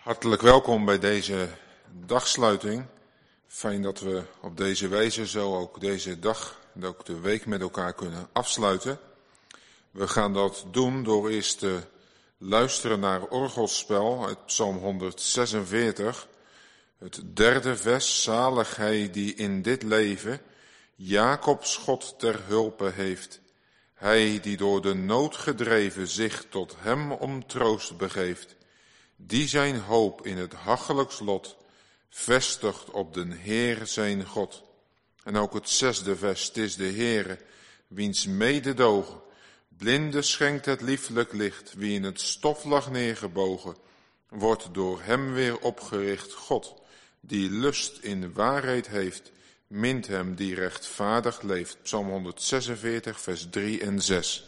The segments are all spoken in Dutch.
Hartelijk welkom bij deze dagsluiting. Fijn dat we op deze wijze zo ook deze dag en ook de week met elkaar kunnen afsluiten. We gaan dat doen door eerst te luisteren naar orgelspel uit Psalm 146. Het derde vers, zalig hij die in dit leven Jacobs God ter hulpe heeft. Hij die door de nood gedreven zich tot hem om troost begeeft. Die zijn hoop in het hachelijks lot vestigt op den Heer zijn God. En ook het zesde vers, het is de Heere, wiens mededogen blinde schenkt het lieflijk licht. Wie in het stof lag neergebogen, wordt door hem weer opgericht. God, die lust in waarheid heeft, mint hem die rechtvaardig leeft. Psalm 146, vers 3 en 6.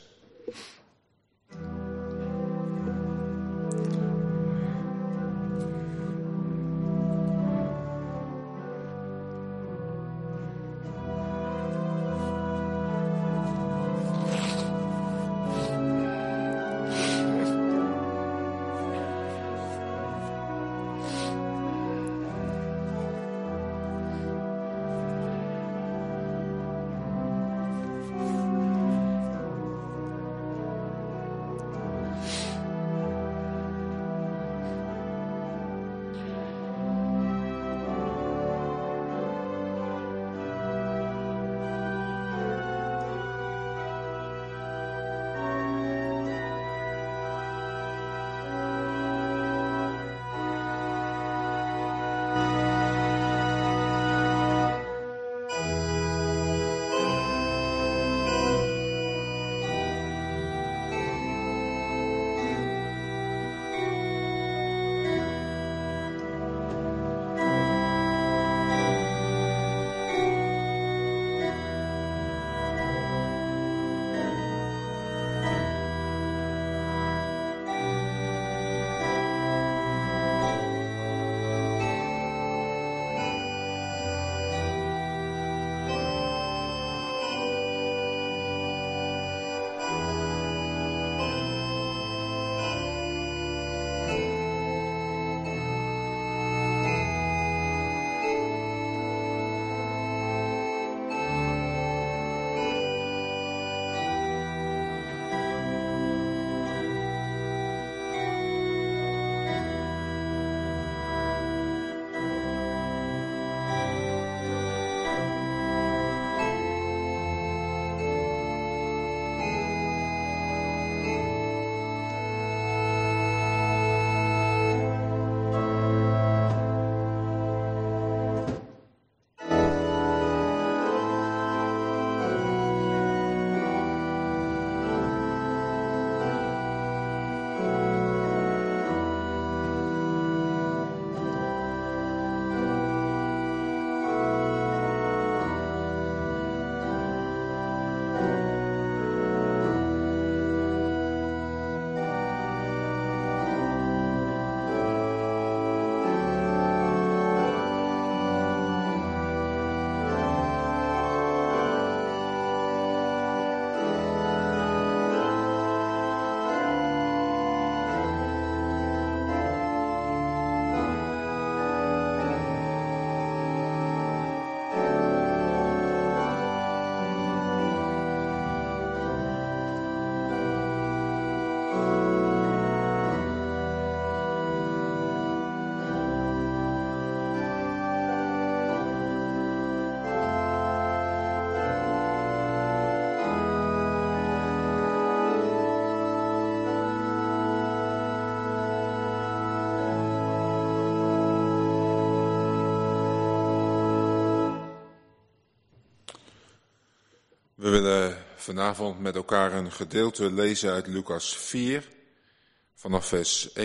We willen vanavond met elkaar een gedeelte lezen uit Lucas 4, vanaf vers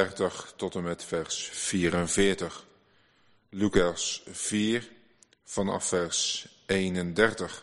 31 tot en met vers 44. Lucas 4, vanaf vers 31.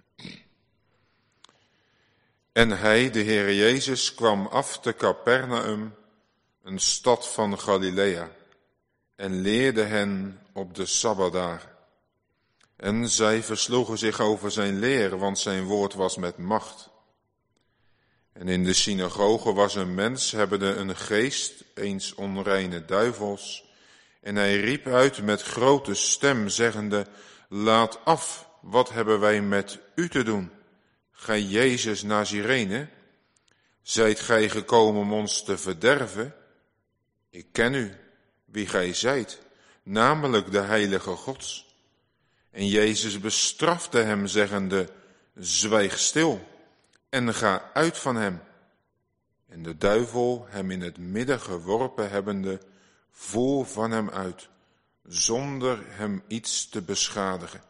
En hij, de Heere Jezus, kwam af te Capernaum, een stad van Galilea, en leerde hen op de Sabbatdagen. En zij versloegen zich over zijn leer, want zijn woord was met macht. En in de synagoge was een mens, hebbende een geest, eens onreine duivels. En hij riep uit met grote stem, zeggende, laat af, wat hebben wij met u te doen? Gij Jezus Nazirene, zijt gij gekomen om ons te verderven? Ik ken u, wie gij zijt, namelijk de heilige Gods. En Jezus bestrafte hem, zeggende, zwijg stil en ga uit van hem. En de duivel, hem in het midden geworpen hebbende, voer van hem uit, zonder hem iets te beschadigen.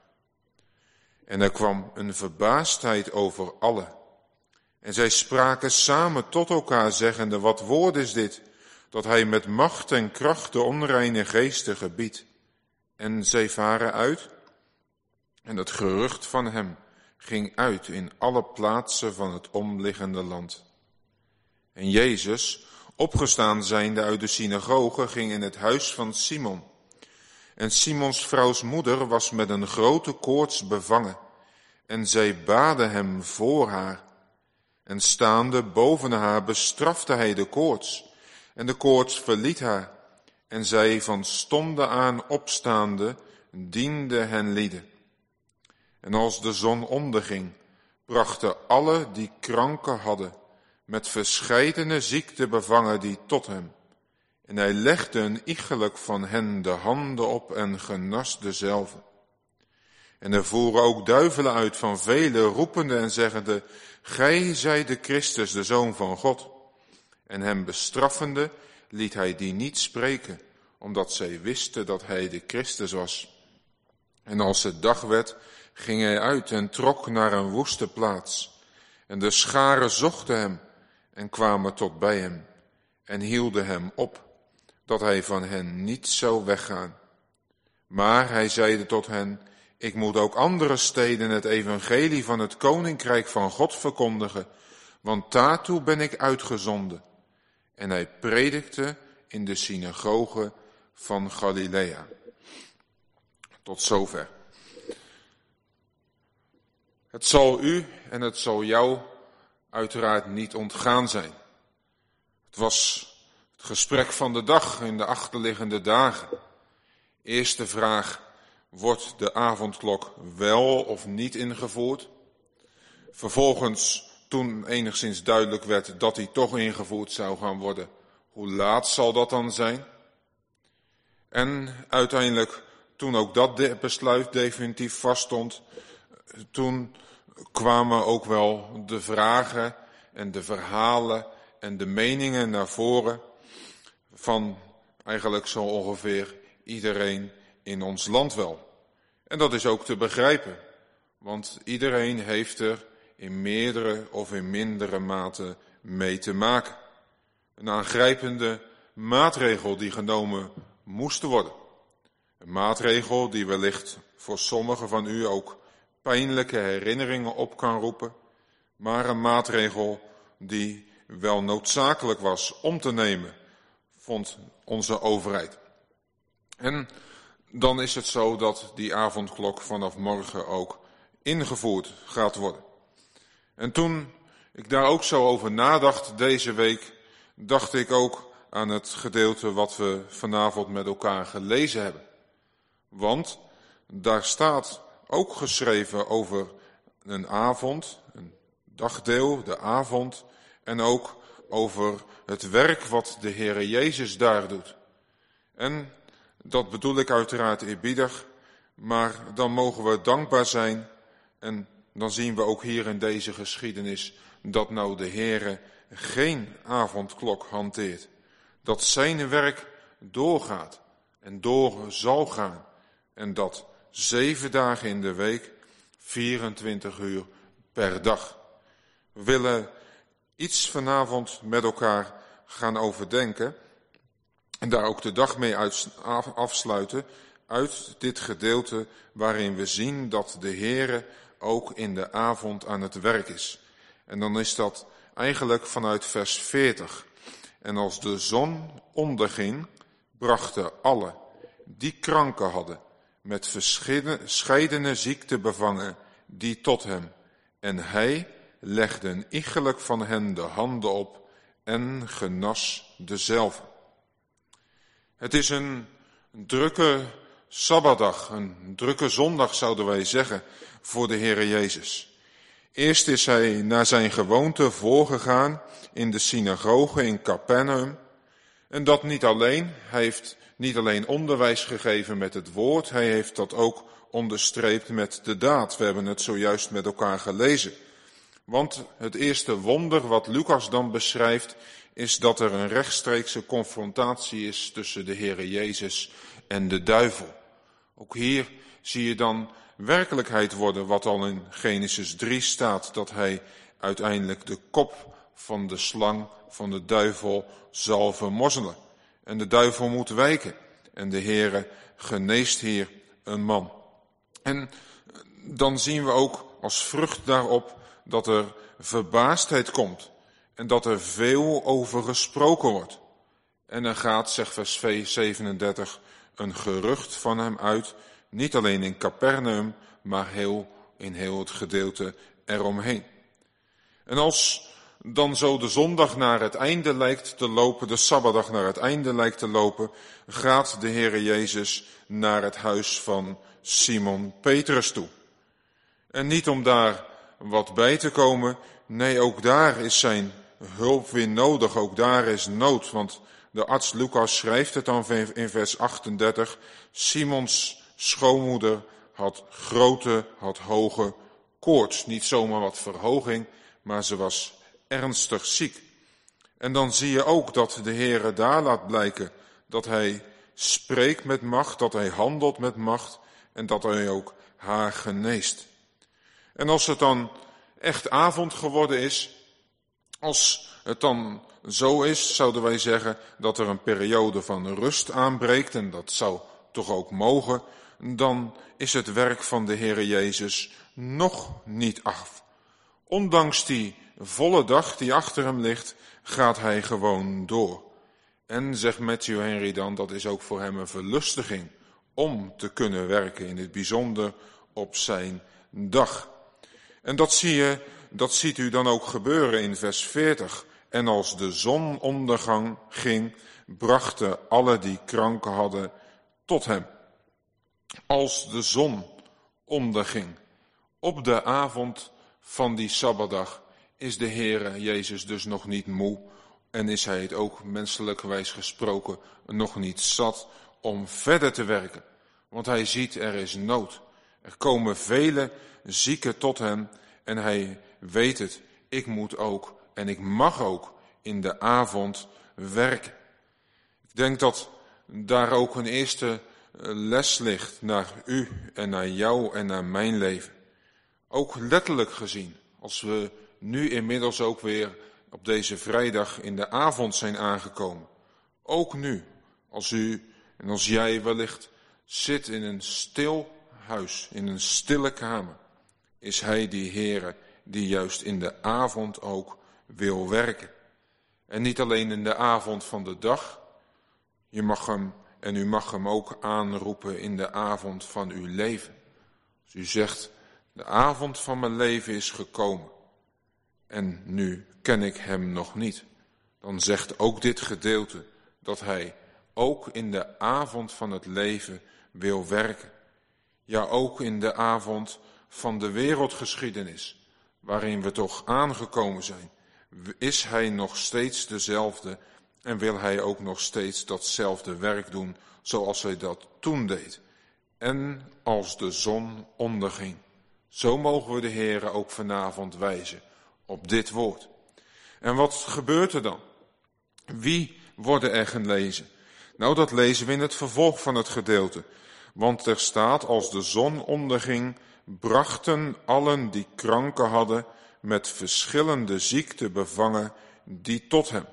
En er kwam een verbaasdheid over allen. En zij spraken samen tot elkaar, zeggende, wat woord is dit, dat hij met macht en kracht de onreine geesten gebiedt. En zij varen uit, en het gerucht van hem ging uit in alle plaatsen van het omliggende land. En Jezus, opgestaan zijnde uit de synagoge, ging in het huis van Simon. En Simons vrouws moeder was met een grote koorts bevangen. En zij baden hem voor haar. En staande boven haar bestrafte hij de koorts. En de koorts verliet haar. En zij van stonden aan opstaande diende hen lieden. En als de zon onderging, brachten alle die kranken hadden, met verscheidene ziekten bevangen die tot hem. En hij legde een iegelijk van hen de handen op en genas dezelve. En er voeren ook duivelen uit van velen, roepende en zeggende, gij zijt de Christus, de Zoon van God. En hem bestraffende liet hij die niet spreken, omdat zij wisten dat hij de Christus was. En als het dag werd, ging hij uit en trok naar een woeste plaats. En de scharen zochten hem en kwamen tot bij hem en hielden hem op, dat hij van hen niet zou weggaan. Maar hij zeide tot hen, ik moet ook andere steden het evangelie van het koninkrijk van God verkondigen, want daartoe ben ik uitgezonden. En hij predikte in de synagoge van Galilea. Tot zover. Het zal u en het zal jou uiteraard niet ontgaan zijn. Het was het gesprek van de dag in de achterliggende dagen. Eerste vraag, wordt de avondklok wel of niet ingevoerd? Vervolgens, toen enigszins duidelijk werd dat die toch ingevoerd zou gaan worden, hoe laat zal dat dan zijn? En uiteindelijk, toen ook dat besluit definitief vaststond, toen kwamen ook wel de vragen en de verhalen en de meningen naar voren van eigenlijk zo ongeveer iedereen in ons land wel. En dat is ook te begrijpen, want iedereen heeft er in meerdere of in mindere mate mee te maken. Een aangrijpende maatregel die genomen moest worden. Een maatregel die wellicht voor sommigen van u ook pijnlijke herinneringen op kan roepen, maar een maatregel die wel noodzakelijk was om te nemen, vond onze overheid. En dan is het zo dat die avondklok vanaf morgen ook ingevoerd gaat worden. En toen ik daar ook zo over nadacht deze week, dacht ik ook aan het gedeelte wat we vanavond met elkaar gelezen hebben. Want daar staat ook geschreven over een avond, een dagdeel, de avond, en ook over het werk wat de Heere Jezus daar doet. En dat bedoel ik uiteraard eerbiedig, maar dan mogen we dankbaar zijn en dan zien we ook hier in deze geschiedenis dat nou de Heere geen avondklok hanteert. Dat zijn werk doorgaat en door zal gaan en dat 7 dagen in de week, 24 uur per dag. We willen iets vanavond met elkaar gaan overdenken en daar ook de dag mee afsluiten uit dit gedeelte waarin we zien dat de Heere ook in de avond aan het werk is. En dan is dat eigenlijk vanuit vers 40. En als de zon onderging, brachten alle die kranken hadden, met verscheidene ziekten bevangen, die tot hem. En hij legde iegelijk van hen de handen op en genas dezelve. Het is een drukke Sabbatdag, een drukke zondag zouden wij zeggen, voor de Heere Jezus. Eerst is hij naar zijn gewoonte voorgegaan in de synagoge in Capernaum. En dat niet alleen. Hij heeft niet alleen onderwijs gegeven met het woord, hij heeft dat ook onderstreept met de daad. We hebben het zojuist met elkaar gelezen. Want het eerste wonder wat Lucas dan beschrijft, is dat er een rechtstreekse confrontatie is tussen de Heere Jezus en de duivel. Ook hier zie je dan werkelijkheid worden wat al in Genesis 3 staat, dat hij uiteindelijk de kop van de slang, van de duivel, zal vermorzelen. En de duivel moet wijken. En de Heere geneest hier een man. En dan zien we ook als vrucht daarop dat er verbaasdheid komt. En dat er veel over gesproken wordt. En er gaat, zegt vers 37, een gerucht van hem uit. Niet alleen in Capernaum, maar in heel het gedeelte eromheen. En als dan zo de zondag naar het einde lijkt te lopen, de Sabbatdag naar het einde lijkt te lopen, gaat de Heere Jezus naar het huis van Simon Petrus toe. En niet om daar wat bij te komen, nee, ook daar is zijn hulp weer nodig, ook daar is nood, want de arts Lucas schrijft het dan in vers 38, Simons schoonmoeder had hoge koorts, niet zomaar wat verhoging, maar ze was ernstig ziek. En dan zie je ook dat de Heere daar laat blijken dat hij spreekt met macht, dat hij handelt met macht en dat hij ook haar geneest. En als het dan echt avond geworden is, als het dan zo is, zouden wij zeggen dat er een periode van rust aanbreekt, en dat zou toch ook mogen, dan is het werk van de Heere Jezus nog niet af. Ondanks die volle dag die achter hem ligt, gaat hij gewoon door. En, zegt Matthew Henry dan, dat is ook voor hem een verlustiging om te kunnen werken, in het bijzonder op zijn dag. En dat ziet u dan ook gebeuren in vers 40. En als de zon ondergang ging, brachten alle die kranken hadden tot hem. Als de zon onderging, op de avond van die Sabbatdag, is de Heere Jezus dus nog niet moe en is hij het ook menselijkerwijs gesproken nog niet zat om verder te werken. Want hij ziet er is nood. Er komen vele zieken tot hem en hij weet het. Ik moet ook en ik mag ook in de avond werken. Ik denk dat daar ook een eerste les ligt naar u en naar jou en naar mijn leven. Ook letterlijk gezien, als we nu inmiddels ook weer op deze vrijdag in de avond zijn aangekomen. Ook nu, als u en als jij wellicht zit in een stil huis, in een stille kamer, is hij die Heere die juist in de avond ook wil werken. En niet alleen in de avond van de dag, je mag hem en u mag hem ook aanroepen in de avond van uw leven. Als u zegt, de avond van mijn leven is gekomen en nu ken ik hem nog niet, dan zegt ook dit gedeelte dat hij ook in de avond van het leven wil werken. Ja, ook in de avond van de wereldgeschiedenis, waarin we toch aangekomen zijn, is hij nog steeds dezelfde en wil hij ook nog steeds datzelfde werk doen zoals hij dat toen deed. En als de zon onderging, zo mogen we de Heere ook vanavond wijzen op dit woord. En wat gebeurt er dan? Wie worden er gelezen? Nou, dat lezen we in het vervolg van het gedeelte. Want er staat, als de zon onderging, brachten allen die kranken hadden met verschillende ziekten bevangen, die tot hem.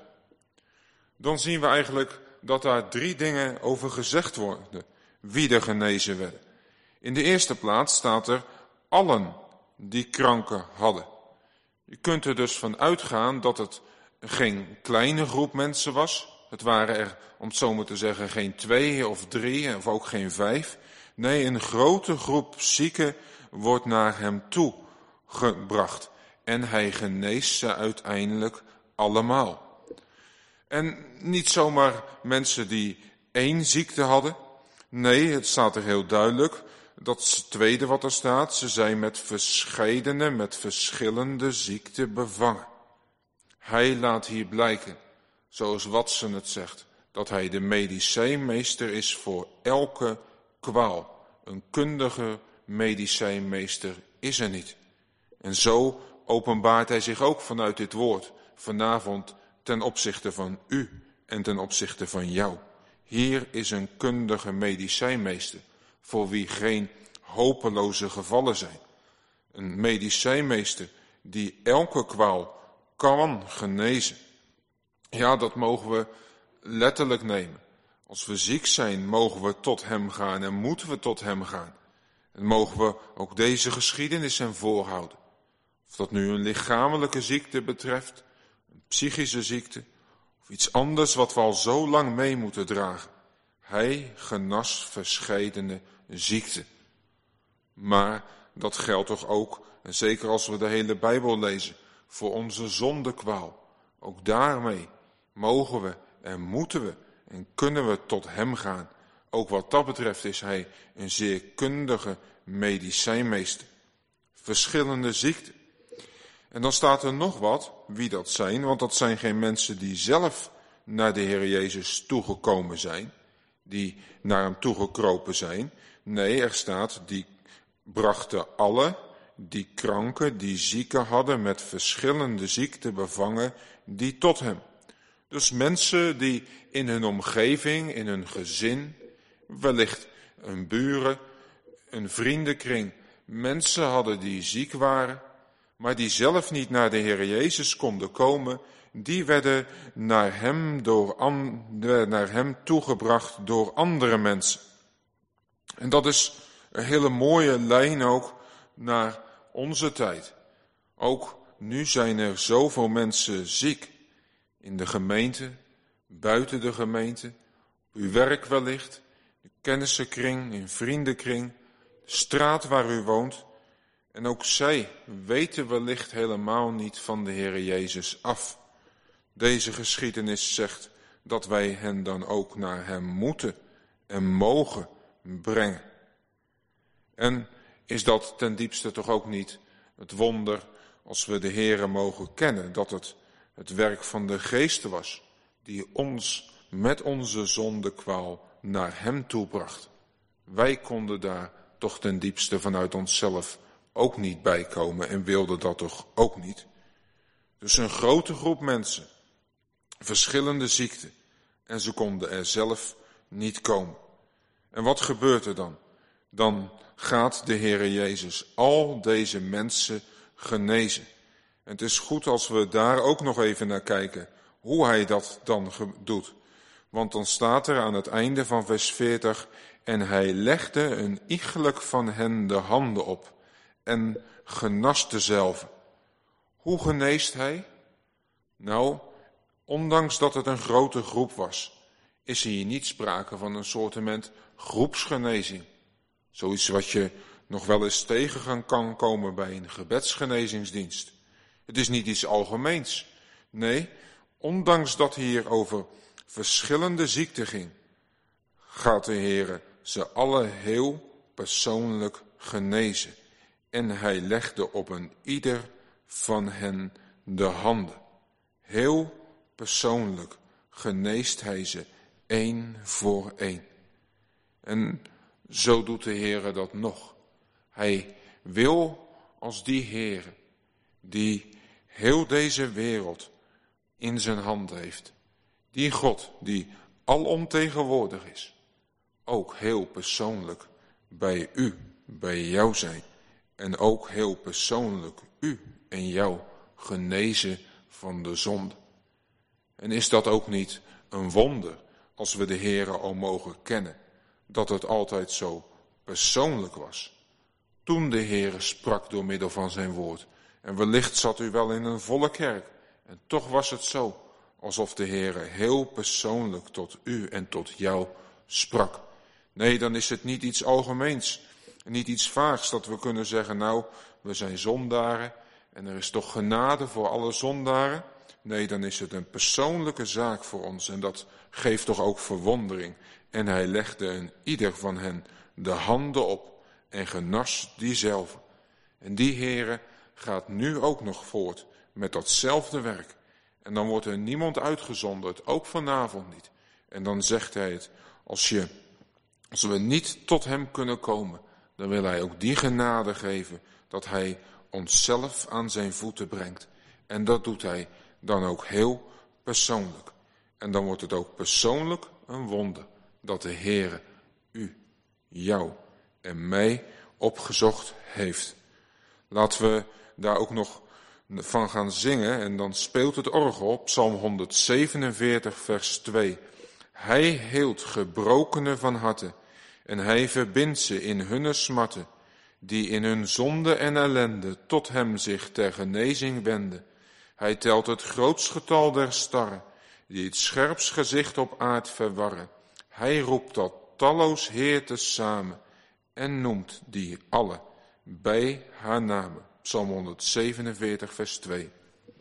Dan zien we eigenlijk dat daar 3 dingen over gezegd worden, wie er genezen werden. In de eerste plaats staat er allen die kranken hadden. Je kunt er dus van uitgaan dat het geen kleine groep mensen was. Het waren er, om het zo maar te zeggen, geen 2 of 3 of ook geen 5. Nee, een grote groep zieken wordt naar hem toe gebracht. en hij geneest ze uiteindelijk allemaal. En niet zomaar mensen die één ziekte hadden. Nee, het staat er heel duidelijk. Dat is het tweede wat er staat. Ze zijn met verschillende ziekten bevangen. Hij laat hier blijken, zoals Watson het zegt, dat hij de medicijnmeester is voor elke kwaal. Een kundige medicijnmeester is er niet. En zo openbaart hij zich ook vanuit dit woord vanavond ten opzichte van u en ten opzichte van jou. Hier is een kundige medicijnmeester voor wie geen hopeloze gevallen zijn. Een medicijnmeester die elke kwaal kan genezen. Ja, dat mogen we letterlijk nemen. Als we ziek zijn, mogen we tot hem gaan en moeten we tot hem gaan. En mogen we ook deze geschiedenis hem voorhouden. Of dat nu een lichamelijke ziekte betreft, een psychische ziekte, of iets anders wat we al zo lang mee moeten dragen. Hij genas verscheidene ziekten. Maar dat geldt toch ook, en zeker als we de hele Bijbel lezen, voor onze zondekwaal. Ook daarmee mogen we en moeten we en kunnen we tot hem gaan. Ook wat dat betreft is hij een zeer kundige medicijnmeester. Verschillende ziekten. En dan staat er nog wat, wie dat zijn, want dat zijn geen mensen die zelf naar de Heer Jezus toegekomen zijn, die naar hem toegekropen zijn. Nee, er staat, die brachten alle die kranken, die zieken hadden met verschillende ziekten bevangen, die tot hem. Dus mensen die in hun omgeving, in hun gezin, wellicht een buren, een vriendenkring, mensen hadden die ziek waren, maar die zelf niet naar de Heer Jezus konden komen, die werden naar hem toegebracht door andere mensen. En dat is een hele mooie lijn ook naar onze tijd. Ook nu zijn er zoveel mensen ziek. In de gemeente, buiten de gemeente, op uw werk wellicht, de kennissenkring, in vriendenkring, de straat waar u woont. En ook zij weten wellicht helemaal niet van de Heere Jezus af. Deze geschiedenis zegt dat wij hen dan ook naar hem moeten en mogen brengen. En is dat ten diepste toch ook niet het wonder als we de Heere mogen kennen, dat het werk van de Geest was, die ons met onze zondekwaal naar hem toebracht. Wij konden daar toch ten diepste vanuit onszelf ook niet bij komen en wilden dat toch ook niet. Dus een grote groep mensen, verschillende ziekten, en ze konden er zelf niet komen. En wat gebeurt er dan? Dan gaat de Heere Jezus al deze mensen genezen. En het is goed als we daar ook nog even naar kijken, hoe hij dat dan doet. Want dan staat er aan het einde van vers 40, en hij legde een iegelijk van hen de handen op en genas dezelve. Hoe geneest hij? Nou, ondanks dat het een grote groep was, is hier niet sprake van een soortement groepsgenezing. Zoiets wat je nog wel eens tegen kan komen bij een gebedsgenezingsdienst. Het is niet iets algemeens. Nee, ondanks dat hier over verschillende ziekten ging, gaat de Heere ze alle heel persoonlijk genezen. En hij legde op een ieder van hen de handen. Heel persoonlijk geneest hij ze één voor één. En zo doet de Heere dat nog. Hij wil als die Heere die heel deze wereld in zijn hand heeft. Die God die alomtegenwoordig is. Ook heel persoonlijk bij u, bij jou zijn. En ook heel persoonlijk u en jou genezen van de zonde. En is dat ook niet een wonder als we de Heere al mogen kennen, dat het altijd zo persoonlijk was? Toen de Heere sprak door middel van zijn woord. En wellicht zat u wel in een volle kerk. En toch was het zo, alsof de Heere heel persoonlijk tot u en tot jou sprak. Nee, dan is het niet iets algemeens, niet iets vaags dat we kunnen zeggen, nou, we zijn zondaren en er is toch genade voor alle zondaren? Nee, dan is het een persoonlijke zaak voor ons en dat geeft toch ook verwondering. En hij legde een ieder van hen de handen op en genas diezelfde. En die Heere gaat nu ook nog voort met datzelfde werk. En dan wordt er niemand uitgezonderd, ook vanavond niet. En dan zegt hij het, als we niet tot hem kunnen komen, dan wil hij ook die genade geven dat hij onszelf aan zijn voeten brengt. En dat doet hij dan ook heel persoonlijk. En dan wordt het ook persoonlijk een wonder dat de Heere u, jou en mij opgezocht heeft. Laten we daar ook nog van gaan zingen en dan speelt het orgel op Psalm 147 vers 2. Hij heelt gebrokenen van harte en hij verbindt ze in hunne smarten, die in hun zonde en ellende tot hem zich ter genezing wenden. Hij telt het grootsgetal der starren, die het scherps gezicht op aard verwarren. Hij roept dat talloos Heer tezamen en noemt die alle bij haar namen. Psalm 147 vers 2.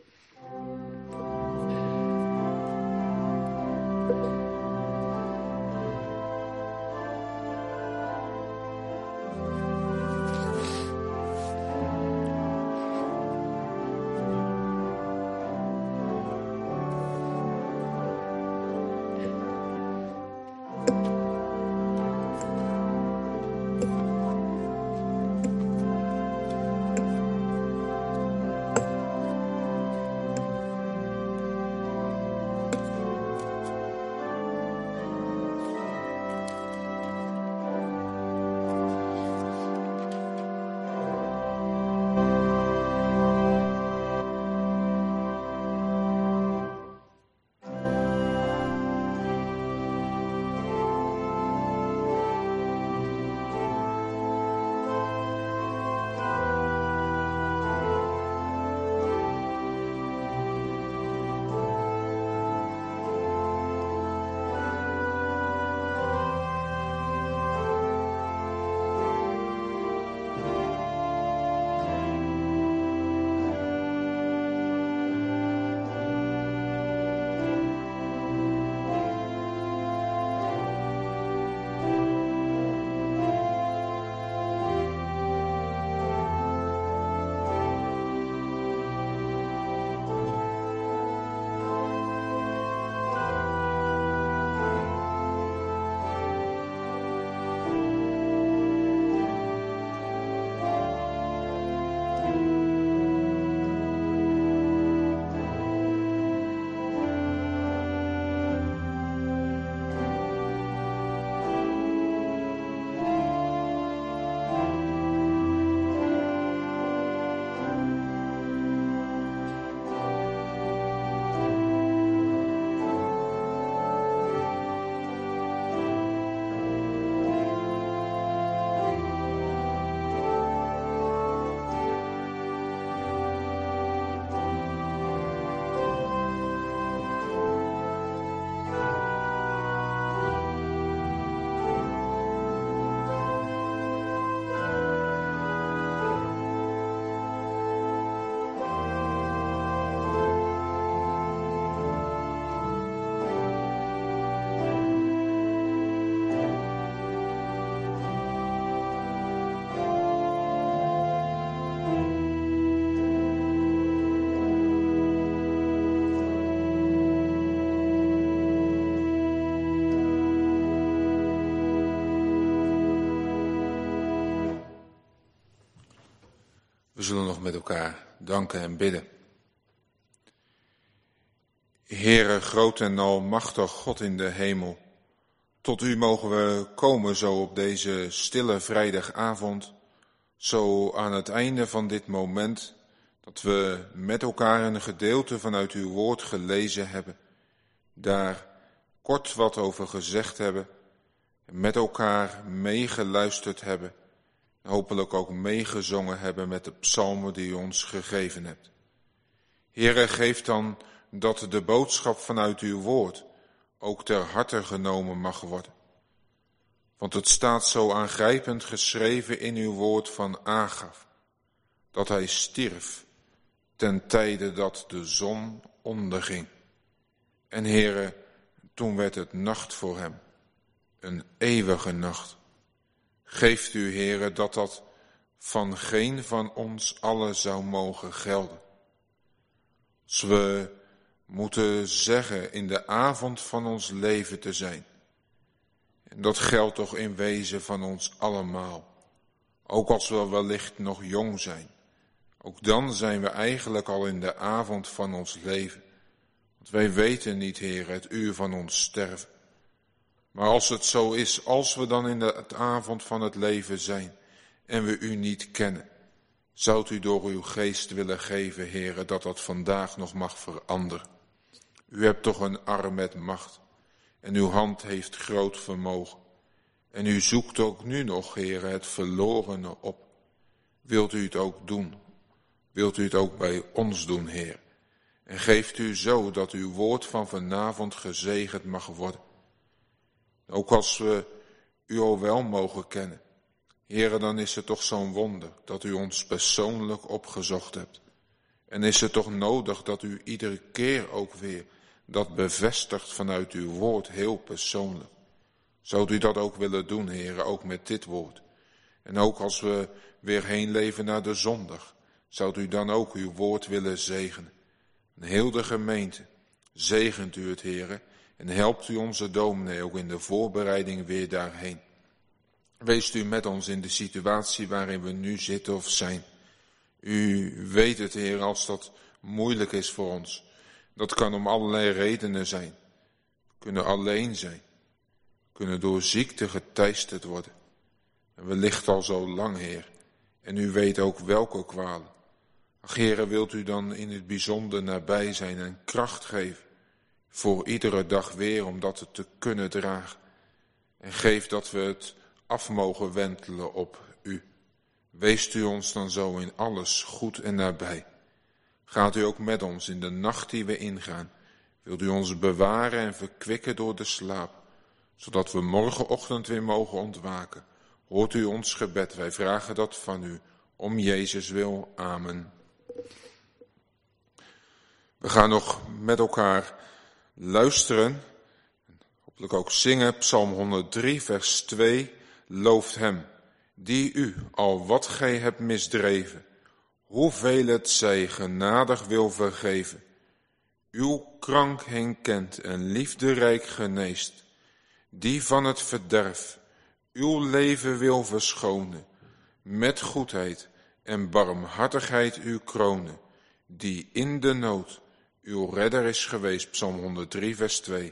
We zullen nog met elkaar danken en bidden. Heere, groot en almachtig God in de hemel, tot u mogen we komen zo op deze stille vrijdagavond, zo aan het einde van dit moment, dat we met elkaar een gedeelte vanuit uw woord gelezen hebben, daar kort wat over gezegd hebben, met elkaar meegeluisterd hebben, hopelijk ook meegezongen hebben met de psalmen die u ons gegeven hebt. Heere, geef dan dat de boodschap vanuit uw woord ook ter harte genomen mag worden. Want het staat zo aangrijpend geschreven in uw woord van Agaf, dat hij stierf ten tijde dat de zon onderging. En Heere, toen werd het nacht voor hem, een eeuwige nacht. Geeft u, Heere, dat dat van geen van ons allen zou mogen gelden. Als we moeten zeggen in de avond van ons leven te zijn. En dat geldt toch in wezen van ons allemaal. Ook als we wellicht nog jong zijn. Ook dan zijn we eigenlijk al in de avond van ons leven. Want wij weten niet, Heer, het uur van ons sterven. Maar als het zo is, als we dan in de avond van het leven zijn en we u niet kennen, zoudt u door uw geest willen geven, Heer, dat dat vandaag nog mag veranderen. U hebt toch een arm met macht en uw hand heeft groot vermogen. En u zoekt ook nu nog, Heer, het verlorene op. Wilt u het ook doen? Wilt u het ook bij ons doen, Heer? En geeft u zo dat uw woord van vanavond gezegend mag worden. Ook als we u al wel mogen kennen. Heere, dan is het toch zo'n wonder dat u ons persoonlijk opgezocht hebt. En is het toch nodig dat u iedere keer ook weer dat bevestigt vanuit uw woord heel persoonlijk. Zou u dat ook willen doen, Heere, ook met dit woord. En ook als we weer heen leven naar de zondag, zou u dan ook uw woord willen zegenen. En heel de gemeente, zegent u het, Heere, en helpt u onze dominee ook in de voorbereiding weer daarheen. Wees u met ons in de situatie waarin we nu zitten of zijn. U weet het, Heer, als dat moeilijk is voor ons. Dat kan om allerlei redenen zijn. We kunnen alleen zijn. We kunnen door ziekte geteisterd worden. En we liggen al zo lang, Heer. En u weet ook welke kwalen. Ach, Heer, wilt u dan in het bijzonder nabij zijn en kracht geven. Voor iedere dag weer om dat te kunnen dragen. En geef dat we het af mogen wentelen op u. Weest u ons dan zo in alles goed en nabij. Gaat u ook met ons in de nacht die we ingaan. Wilt u ons bewaren en verkwikken door de slaap. Zodat we morgenochtend weer mogen ontwaken. Hoort u ons gebed, wij vragen dat van u. Om Jezus wil, amen. We gaan nog met elkaar luisteren. Hopelijk ook zingen, Psalm 103, vers 2. Looft hem, die u al wat gij hebt misdreven, hoeveel het zij genadig wil vergeven. Uw krank hen kent en liefderijk geneest, die van het verderf uw leven wil verschonen, met goedheid en barmhartigheid u kronen, die in de nood uw redder is geweest. Psalm 103, vers 2.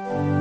Amen.